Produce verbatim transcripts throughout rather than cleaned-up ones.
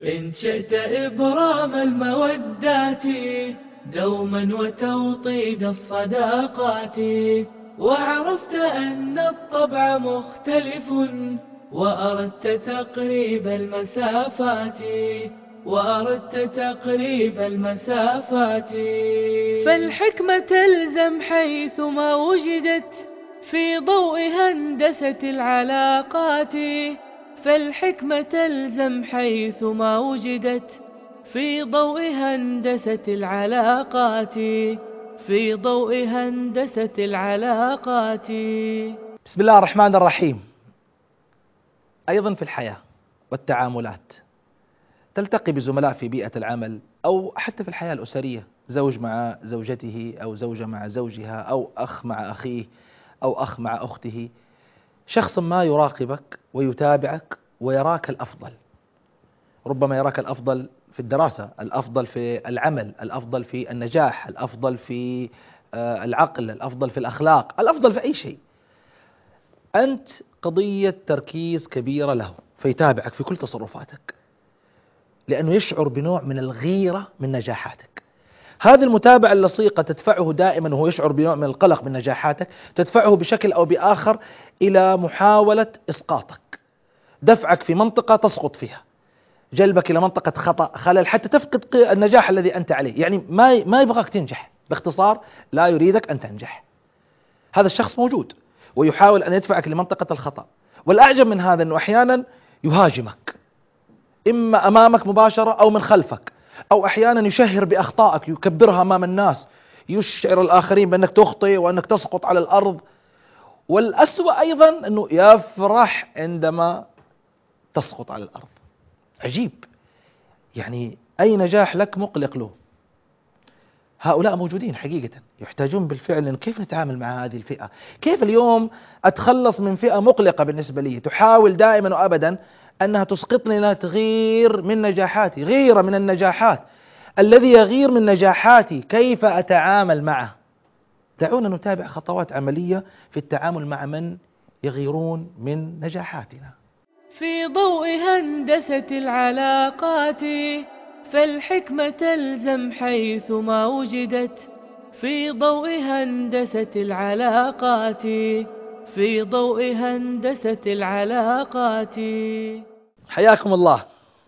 إن شئت إبرام المودات دوما وتوطيد الصداقات، وعرفت أن الطبع مختلف، وأردت تقريب المسافات وأردت تقريب المسافات فالحكمة تلزم حيثما وجدت في ضوء هندسة العلاقات فالحكمة تلزم حيثما وجدت في ضوء هندسة العلاقات في ضوء هندسة العلاقات. بسم الله الرحمن الرحيم. أيضا في الحياة والتعاملات تلتقي بزملاء في بيئة العمل أو حتى في الحياة الأسرية، زوج مع زوجته أو زوجة مع زوجها أو أخ مع أخيه أو أخ مع أخته، شخص ما يراقبك ويتابعك ويراك الأفضل، ربما يراك الأفضل في الدراسة، الأفضل في العمل، الأفضل في النجاح، الأفضل في العقل، الأفضل في الأخلاق، الأفضل في أي شيء. أنت قضية تركيز كبيرة له، فيتابعك في كل تصرفاتك لأنه يشعر بنوع من الغيرة من نجاحاتك. هذه المتابعة اللصيقة تدفعه دائما وهو يشعر بنوع من القلق من نجاحاتك، تدفعه بشكل أو بآخر إلى محاولة إسقاطك، دفعك في منطقة تسقط فيها، جلبك إلى منطقة خطأ خلل حتى تفقد النجاح الذي أنت عليه. يعني ما ما يبغاك تنجح، باختصار لا يريدك أن تنجح. هذا الشخص موجود ويحاول أن يدفعك لمنطقة الخطأ، والأعجب من هذا أنه أحيانا يهاجمك، إما أمامك مباشرة أو من خلفك، أو أحيانا يشهر بأخطائك يكبرها أمام الناس، يشعر الآخرين بأنك تخطئ وأنك تسقط على الأرض. والأسوأ أيضا أنه يفرح عندما تسقط على الأرض. عجيب، يعني أي نجاح لك مقلق له. هؤلاء موجودين حقيقة، يحتاجون بالفعل أن كيف نتعامل مع هذه الفئة، كيف اليوم أتخلص من فئة مقلقة بالنسبة لي، تحاول دائما وأبدا أنها تسقطني، لا تغير من نجاحاتي، غيرة من النجاحات. الذي يغير من نجاحاتي كيف أتعامل معه؟ دعونا نتابع خطوات عملية في التعامل مع من يغيرون من نجاحاتنا. في ضوء هندسة العلاقات فالحكمة تلزم حيثما وجدت في ضوء هندسة العلاقات في ضوء هندسة العلاقات. حياكم الله.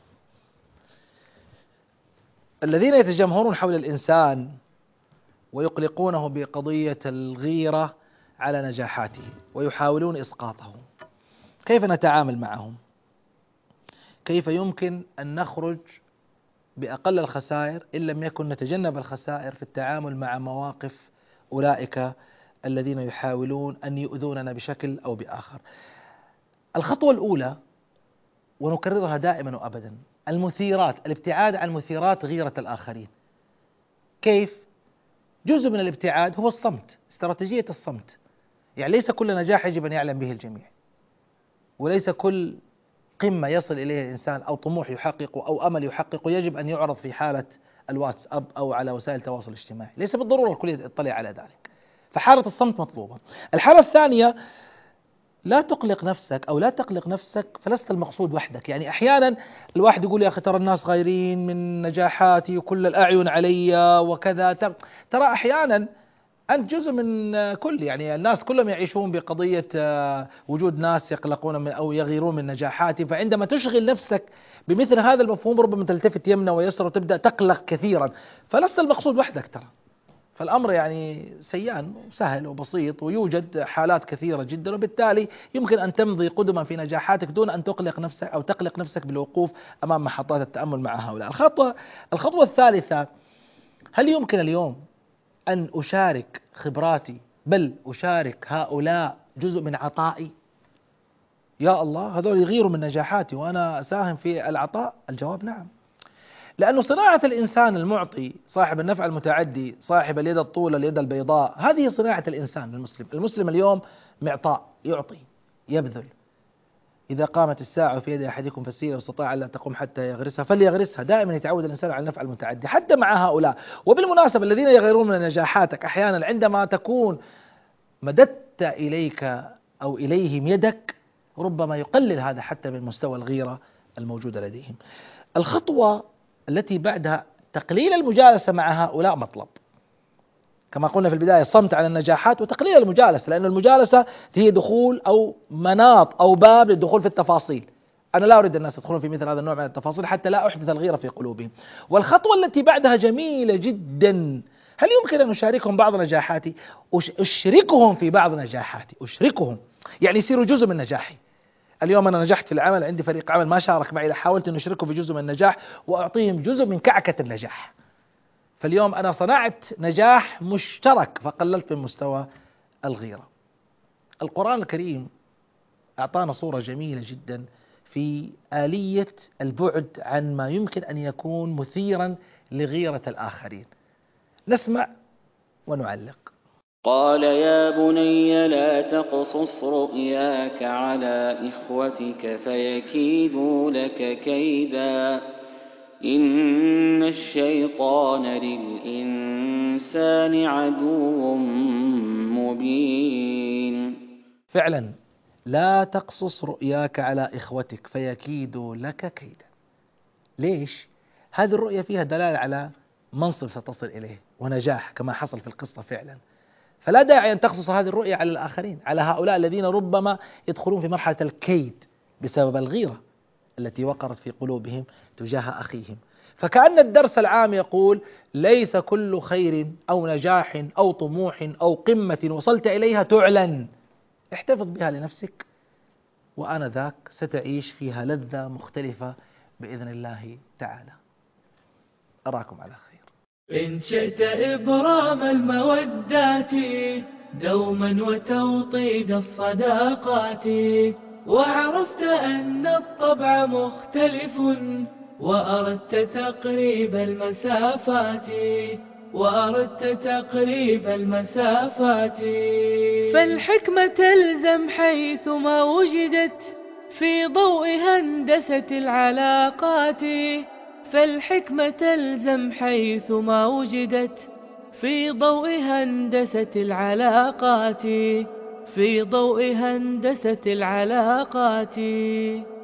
الذين يتجمهرون حول الإنسان ويقلقونه بقضية الغيرة على نجاحاته ويحاولون إسقاطه، كيف نتعامل معهم؟ كيف يمكن أن نخرج بأقل الخسائر إن لم يكن نتجنب الخسائر في التعامل مع مواقف أولئك الذين يحاولون أن يؤذوننا بشكل أو بآخر؟ الخطوة الأولى، ونكررها دائما وأبدا، المثيرات، الابتعاد عن مثيرات غيرة الآخرين. كيف؟ جزء من الابتعاد هو الصمت، استراتيجية الصمت. يعني ليس كل نجاح يجب أن يعلم به الجميع، وليس كل قمة يصل إليه الإنسان أو طموح يحققه أو أمل يحققه يجب أن يعرض في حالة الواتساب أو على وسائل التواصل الاجتماعي، ليس بالضرورة الكل يطلع على ذلك. فحالة الصمت مطلوبة. الحالة الثانية، لا تقلق نفسك أو لا تقلق نفسك، فلست المقصود وحدك. يعني أحيانا الواحد يقول يا أخي ترى الناس غيرين من نجاحاتي وكل الأعين علي وكذا. ترى أحيانا أنت جزء من كل، يعني الناس كلهم يعيشون بقضية وجود ناس يقلقون من أو يغيرون من نجاحاتي، فعندما تشغل نفسك بمثل هذا المفهوم ربما تلتفت يمنى ويسرى وتبدأ تقلق كثيرا، فلست المقصود وحدك ترى. فالأمر يعني سيان وسهل وبسيط، ويوجد حالات كثيرة جدا، وبالتالي يمكن أن تمضي قدما في نجاحاتك دون أن تقلق نفسك أو تقلق نفسك بالوقوف أمام محطات التأمل مع هؤلاء. الخطوة الخطوة الثالثة، هل يمكن اليوم أن أشارك خبراتي، بل أشارك هؤلاء جزء من عطائي؟ يا الله، هذول يغيروا من نجاحاتي وأنا أساهم في العطاء؟ الجواب نعم، لأنه صناعة الإنسان المعطي صاحب النفع المتعدي صاحب اليد الطولة اليد البيضاء، هذه صناعة الإنسان المسلم. المسلم اليوم معطاء، يعطي، يبذل. إذا قامت الساعة في يد أحدكم فالسيرة واستطاع ألا تقوم حتى يغرسها فليغرسها. دائما يتعود الإنسان على النفع المتعدي حتى مع هؤلاء. وبالمناسبة الذين يغيرون من نجاحاتك أحيانا عندما تكون مددت إليك أو إليهم يدك ربما يقلل هذا حتى من مستوى الغيرة الموجودة لديهم. الخطوة التي بعدها تقليل المجالسة مع هؤلاء مطلب، كما قلنا في البداية الصمت عن النجاحات وتقليل المجالسة، لأن المجالسة هي دخول أو مناط أو باب للدخول في التفاصيل. أنا لا أريد الناس يدخلون في مثل هذا النوع من التفاصيل حتى لا أحدث الغيرة في قلوبهم. والخطوة التي بعدها جميلة جدا، هل يمكن أن أشاركهم بعض نجاحاتي؟ أشركهم في بعض نجاحاتي، أشركهم يعني يصيروا جزء من نجاحي. اليوم أنا نجحت في العمل، عندي فريق عمل ما شارك معي، حاولت أن أشركه في جزء من النجاح وأعطيهم جزء من كعكة النجاح. فاليوم أنا صنعت نجاح مشترك فقللت من مستوى الغيرة. القرآن الكريم أعطانا صورة جميلة جدا في آلية البعد عن ما يمكن أن يكون مثيرا لغيرة الآخرين. نسمع ونعلق. قال يا بني لا تقصص رؤياك على إخوتك فيكيدوا لك كيدا إن الشيطان للإنسان عدو مبين. فعلا لا تقصص رؤياك على إخوتك فيكيدوا لك كيدا. ليش؟ هذه الرؤية فيها دلالة على منصب ستصل إليه ونجاح كما حصل في القصة فعلا، فلا داعي أن تقصص هذه الرؤية على الآخرين، على هؤلاء الذين ربما يدخلون في مرحلة الكيد بسبب الغيرة التي وقرت في قلوبهم تجاه أخيهم. فكأن الدرس العام يقول ليس كل خير أو نجاح أو طموح أو قمة وصلت إليها تعلن، احتفظ بها لنفسك وآنذاك ستعيش فيها لذة مختلفة بإذن الله تعالى. أراكم على خير. إن شئت إبرام المودات دوما وتوطيد الصداقات، وعرفت أن الطبع مختلف، وأردت تقريب المسافات وأردت تقريب المسافات فالحكمة تلزم حيثما وجدت في ضوء هندسة العلاقات فالحكمة تلزم حيثما وجدت في ضوء هندسة العلاقات في ضوء هندسة العلاقات.